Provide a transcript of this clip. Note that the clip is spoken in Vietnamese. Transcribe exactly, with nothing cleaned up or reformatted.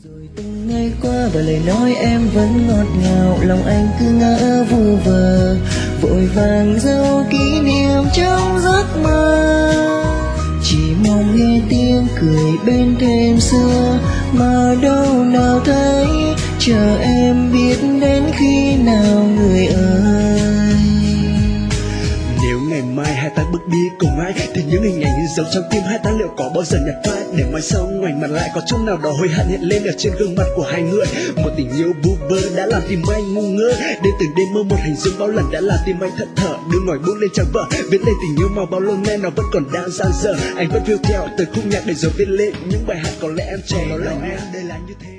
Rồi từng ngày qua và lời nói em vẫn ngọt ngào, lòng anh cứ ngỡ vu vơ, vội vàng giấu kỷ niệm trong giấc mơ. Chỉ mong nghe tiếng cười bên thềm xưa, mà đâu nào thấy chờ em biết đến khi nào người ơi. Nếu ngày mai hai ta bước đi cùng ai, thì những hình ảnh như dấu trong tim hai ta liệu có bao giờ nhạt phai? Để mai sau ngoảnh mặt lại có chút nào đó hối hận hiện lên ở trên gương mặt của hai người. Một tình yêu vu vơ đã làm tim anh ngu ngơ, đến từng đêm mơ một hình dung bao lần đã làm tim anh thẫn thờ. Đưa ngòi bút lên trang vở, viết lên tình yêu màu bao lâu nay nó vẫn còn đang dang dở. Anh vẫn phiêu theo từ khung nhạc để rồi viết lên những bài hát có lẽ em chờ nó là em đây là như thế.